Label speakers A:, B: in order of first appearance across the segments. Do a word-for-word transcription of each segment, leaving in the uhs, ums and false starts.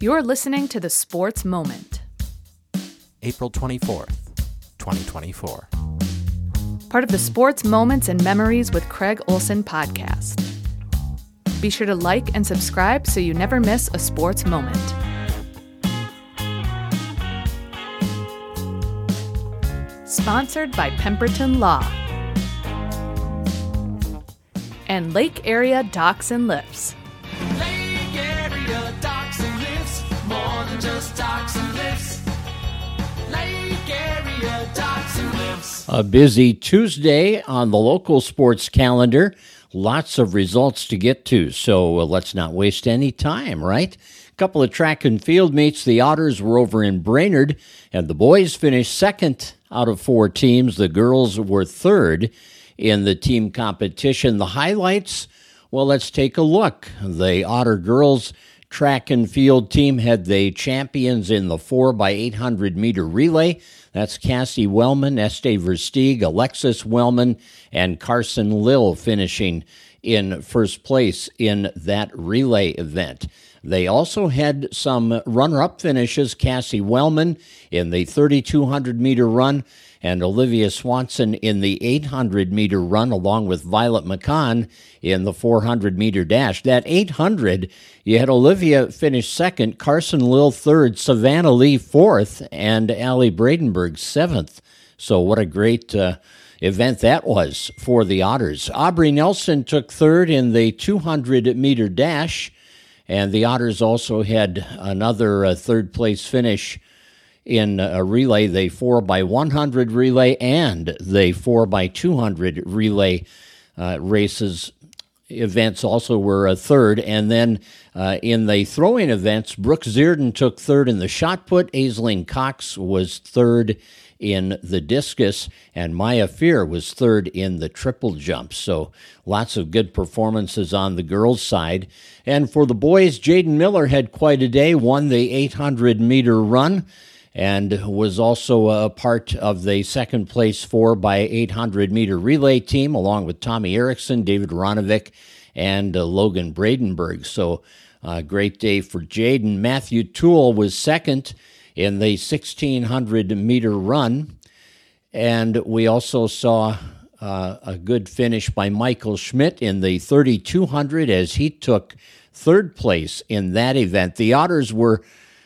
A: You're listening to The Sports Moment.
B: April twenty-fourth, twenty twenty-four.
A: Part of the Sports Moments and Memories with Craig Olson podcast. Be sure to like and subscribe so you never miss a sports moment. Sponsored by Pemberton Law and Lake Area Docks and Lifts.
C: Lake Area Docks and Lifts, more than just docks and lifts. Lake Area Docks and Lifts.
D: A busy Tuesday on the local sports calendar. Lots of results to get to, so uh, let's not waste any time, right? A couple of track and field meets. The Otters were over in Brainerd, and the boys finished second out of four teams. The girls were third in the team competition. The highlights, well, let's take a look. The Otter girls track and field team had the champions in the four by eight hundred meter relay. That's Cassie Wellman, Este Versteeg, Alexis Wellman, and Carson Lill finishing in first place in that relay event. They also had some runner-up finishes. Cassie Wellman in the thirty-two hundred meter run and Olivia Swanson in the eight hundred meter run, along with Violet McCann in the four hundred meter dash. That eight hundred, you had Olivia finish second, Carson Lill third, Savannah Lee fourth, and Allie Bradenberg seventh. So what a great uh, event that was for the Otters. Aubrey Nelson took third in the two hundred meter dash, and the Otters also had another uh, third-place finish in a relay, the four by one hundred relay and the four by two hundred relay uh, races. Events also were a third. And then uh, in the throwing events, Brooke Zierden took third in the shot put. Aisling Cox was third in the discus, and Maya Fear was third in the triple jump. So lots of good performances on the girls' side. And for the boys, Jaden Miller had quite a day, won the eight hundred meter run, and was also a part of the second place four by eight hundred meter relay team, along with Tommy Erickson, David Ronovic, and uh, Logan Bradenberg. So a uh, great day for Jaden. Matthew Toole was second in the sixteen hundred meter run, and we also saw uh, a good finish by Michael Schmidt in the thirty-two hundred as he took third place in that event. The Otters were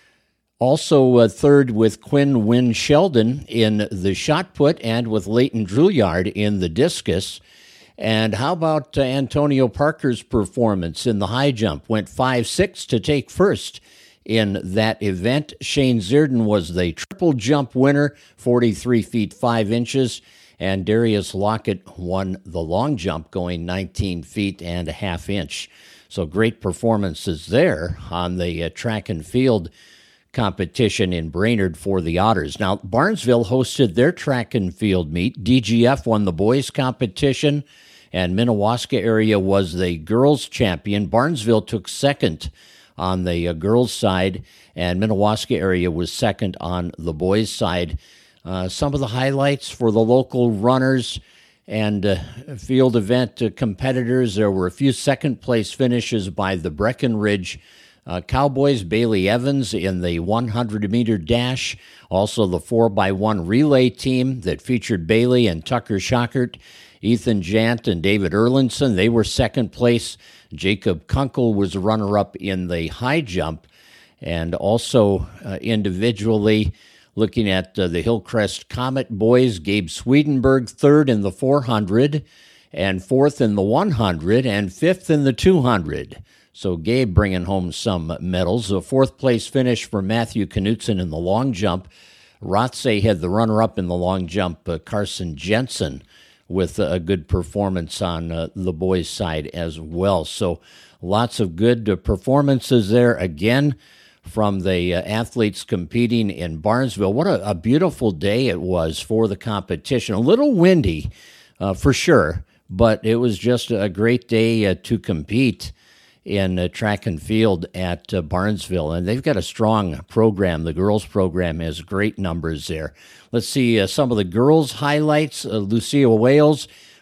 D: also uh, third with Quinn Wynn Sheldon in the shot put and with Leighton Drouillard in the discus. And how about uh, Antonio Parker's performance in the high jump? Went five six to take first in that event. Shane Zierden was the triple jump winner, forty-three feet five inches. And Darius Lockett won the long jump, going nineteen feet and a half inch. So great performances there on the uh, track and field competition in Brainerd for the Otters. Now, Barnesville hosted their track and field meet. D G F won the boys competition, and Minnewaska area was the girls champion. Barnesville took second on the uh, girls side, and Minnewaska area was second on the boys side. Uh, some of the highlights for the local runners and uh, field event uh, competitors, there were a few second-place finishes by the Breckenridge Uh, Cowboys. Bailey Evans in the one hundred meter dash. Also the four by one relay team that featured Bailey and Tucker Schockert, Ethan Jant, and David Erlinson. They were second place. Jacob Kunkel was runner-up in the high jump. And also uh, individually, looking at uh, the Hillcrest Comet boys, Gabe Swedenberg third in the four hundred, and fourth in the one hundred, and fifth in the two hundred. So Gabe bringing home some medals. A fourth-place finish for Matthew Knutson in the long jump. Rotse had the runner-up in the long jump, uh, Carson Jensen, with a good performance on uh, the boys' side as well. So lots of good uh, performances there again from the uh, athletes competing in Barnesville. What a, a beautiful day it was for the competition. A little windy, uh, for sure, but it was just a great day uh, to compete in uh, track and field at uh, Barnesville. And they've got a strong program. The girls program has great numbers there. Let's see uh, some of the girls' highlights. Uh, Lucia Wales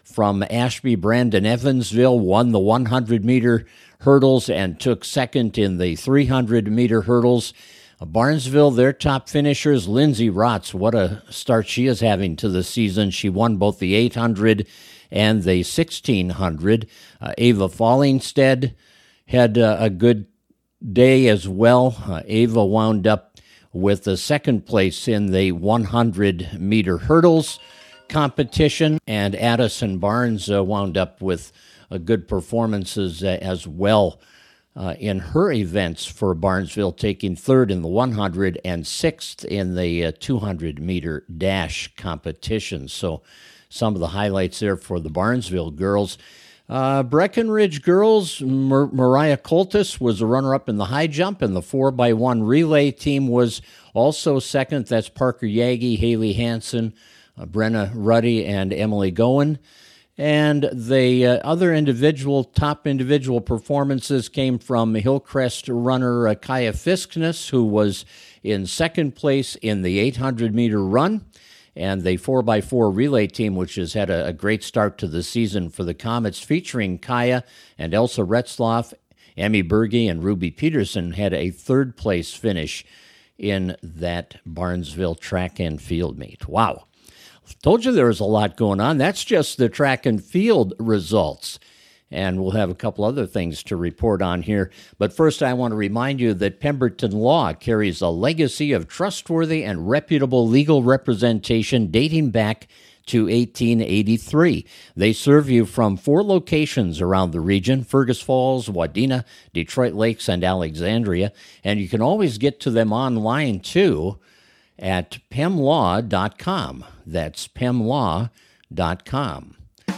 D: from Ashby. Brandon Evansville won the one hundred meter hurdles and took second in the three hundred meter hurdles. Barnesville, their top finishers, Lindsay Rotz, what a start she is having to the season. She won both the eight hundred and the sixteen hundred. Uh, Ava Fallingstead had uh, a good day as well. Uh, Ava wound up with the second place in the one hundred meter hurdles competition, and Addison Barnes uh, wound up with uh, good performances uh, as well uh, in her events for Barnesville, taking third in the one hundred and sixth in the uh, two hundred meter dash competition. So some of the highlights there for the Barnesville girls. Uh, Breckenridge girls, Mar- Mariah Coltis was a runner-up in the high jump, and the four by one relay team was also second. That's Parker Yagi, Haley Hansen, uh, Brenna Ruddy, and Emily Goen. And the uh, other individual, top individual performances came from Hillcrest runner uh, Kaya Fiskness, who was in second place in the eight hundred meter run. And the four by four relay team, which has had a, a great start to the season for the Comets, featuring Kaya and Elsa Retzloff, Emmy Berge, and Ruby Peterson, had a third-place finish in that Barnesville track and field meet. Wow. Told you there was a lot going on. That's just the track and field results. And we'll have a couple other things to report on here. But first, I want to remind you that Pemberton Law carries a legacy of trustworthy and reputable legal representation dating back to eighteen eighty-three. They serve you from four locations around the region: Fergus Falls, Wadena, Detroit Lakes, and Alexandria. And you can always get to them online, too, at pem law dot com. That's pem law dot com.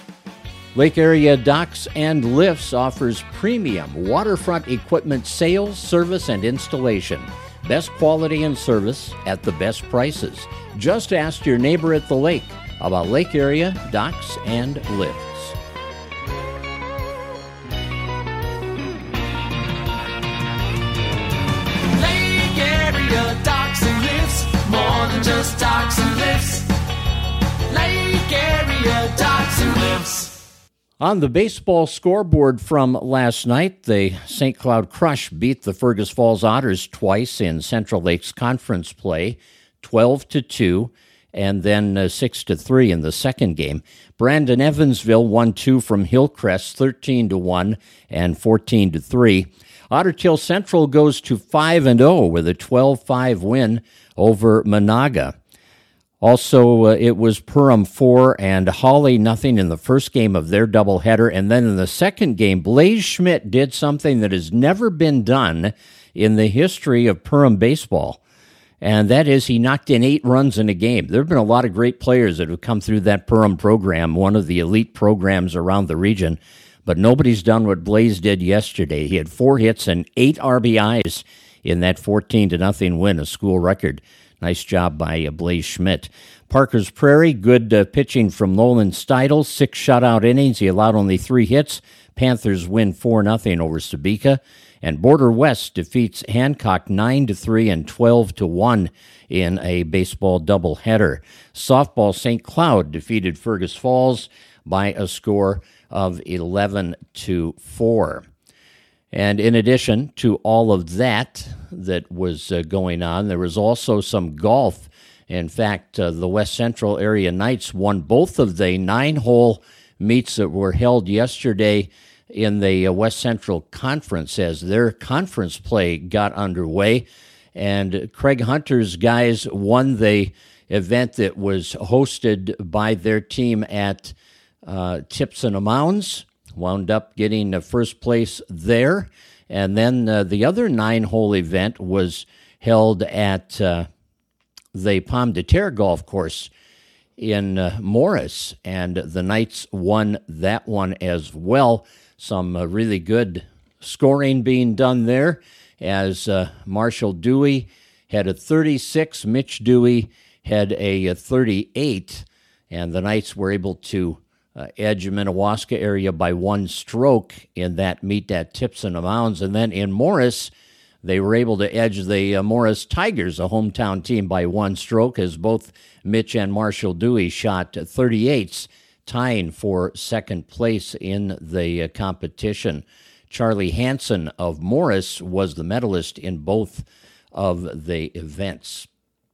D: Lake Area Docks and Lifts offers premium waterfront equipment sales, service, and installation. Best quality and service at the best prices. Just ask your neighbor at the lake about Lake Area Docks and Lifts.
C: Lake Area Docks and Lifts, more than just docks and lifts. Lake Area Docks and Lifts.
D: On the baseball scoreboard from last night, the Saint Cloud Crush beat the Fergus Falls Otters twice in Central Lakes Conference play, twelve to two, and then uh, six to three in the second game. Brandon Evansville won two from Hillcrest, thirteen to one and fourteen to three. Otter Tail Central goes to five and oh with a twelve five win over Monaga. Also, uh, it was Perham four and Hawley nothing in the first game of their doubleheader. And then in the second game, Blaze Schmidt did something that has never been done in the history of Perham baseball. And that is he knocked in eight runs in a game. There have been a lot of great players that have come through that Perham program, one of the elite programs around the region. But nobody's done what Blaze did yesterday. He had four hits and eight R B Is in that fourteen to nothing win, a school record. Nice job by uh, Blaze Schmidt. Parker's Prairie, good uh, pitching from Nolan Steidel. Six shutout innings. He allowed only three hits. Panthers win four nothing over Sabika. And Border West defeats Hancock nine to three and twelve to one in a baseball doubleheader. Softball, Saint Cloud defeated Fergus Falls by a score of eleven to four. And in addition to all of that that was uh, going on, there was also some golf. In fact, uh, the West Central Area Knights won both of the nine-hole meets that were held yesterday in the uh, West Central Conference as their conference play got underway. And Craig Hunter's guys won the event that was hosted by their team at uh, Tips and Mounds. Wound up getting uh, first place there. And then uh, the other nine-hole event was held at uh, the Pomme de Terre Golf Course in uh, Morris, and the Knights won that one as well. Some uh, really good scoring being done there as uh, Marshall Dewey had a thirty-six, Mitch Dewey had a, a thirty-eight, and the Knights were able to Uh, edge Minnewaska area by one stroke in that meet at Tips and Mounds. And then in Morris, they were able to edge the uh, Morris Tigers, a hometown team, by one stroke as both Mitch and Marshall Dewey shot thirty-eights tying for second place in the uh, competition. Charlie Hansen of Morris was the medalist in both of the events.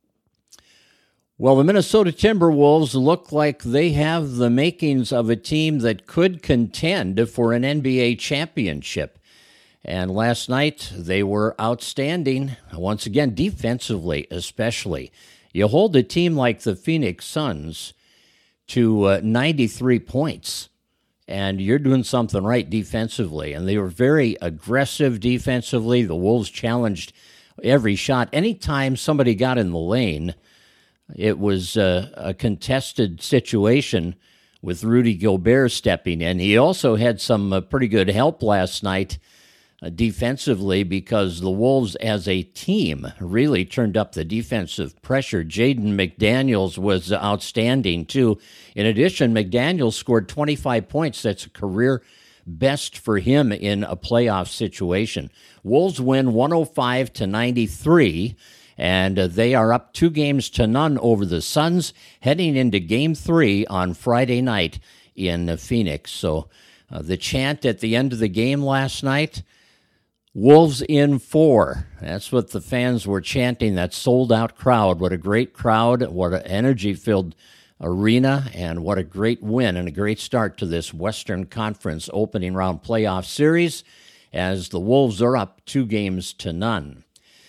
D: Well, the Minnesota Timberwolves look like they have the makings of a team that could contend for an N B A championship. And last night, they were outstanding, once again, defensively especially. You hold a team like the Phoenix Suns to uh, ninety-three points, and you're doing something right defensively. And they were very aggressive defensively. The Wolves challenged every shot. Anytime somebody got in the lane, it was uh, a contested situation with Rudy Gobert stepping in. He also had some uh, pretty good help last night uh, defensively, because the Wolves as a team really turned up the defensive pressure. Jaden McDaniels was outstanding, too. In addition, McDaniels scored twenty-five points. That's a career best for him in a playoff situation. Wolves win one oh five to ninety-three. And uh, they are up two games to none over the Suns, heading into Game three on Friday night in uh, Phoenix. So uh, the chant at the end of the game last night, Wolves in four. That's what the fans were chanting, that sold-out crowd. What a great crowd, what an energy-filled arena, and what a great win and a great start to this Western Conference opening round playoff series, as the Wolves are up two games to none.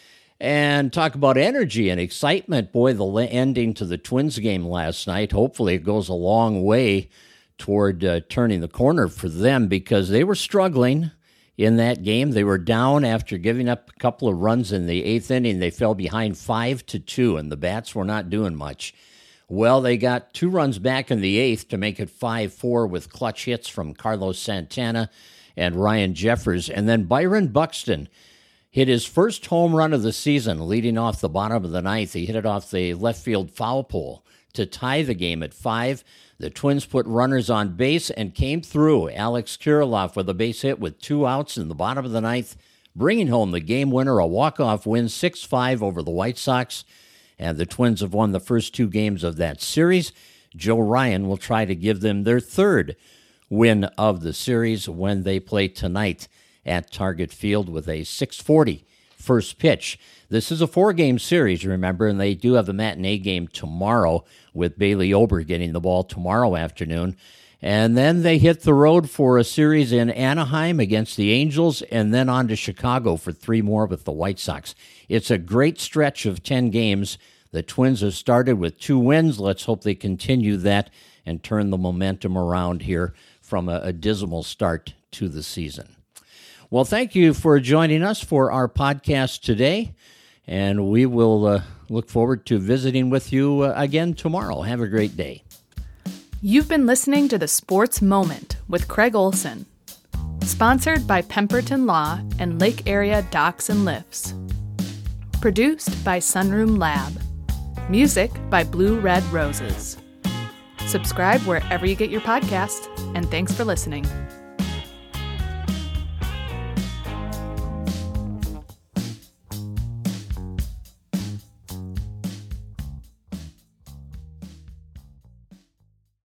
D: And talk about energy and excitement. Boy, the ending to the Twins game last night, hopefully it goes a long way toward uh, turning the corner for them, because they were struggling in that game. They were down after giving up a couple of runs in the eighth inning. They fell behind five to two, and the bats were not doing much. Well, they got two runs back in the eighth to make it five four with clutch hits from Carlos Santana and Ryan Jeffers. And then Byron Buxton hit his first home run of the season, leading off the bottom of the ninth. He hit it off the left field foul pole to tie the game at five. The Twins put runners on base and came through. Alex Kirilloff with a base hit with two outs in the bottom of the ninth, bringing home the game winner, a walk-off win, six five over the White Sox. And the Twins have won the first two games of that series. Joe Ryan will try to give them their third win of the series when they play tonight at Target Field with a six forty first pitch. This is a four-game series, remember, and they do have a matinee game tomorrow with Bailey Ober getting the ball tomorrow afternoon. And then they hit the road for a series in Anaheim against the Angels, and then on to Chicago for three more with the White Sox. It's a great stretch of ten games. The Twins have started with two wins. Let's hope they continue that and turn the momentum around here from a, a dismal start to the season. Well, thank you for joining us for our podcast today, and we will uh, look forward to visiting with you uh, again tomorrow. Have a great day.
A: You've been listening to The Sports Moment with Craig Olson, sponsored by Pemberton Law and Lake Area Docks and Lifts. Produced by Sunroom Lab. Music by Blue Red Roses. Subscribe wherever you get your podcasts, and thanks for listening.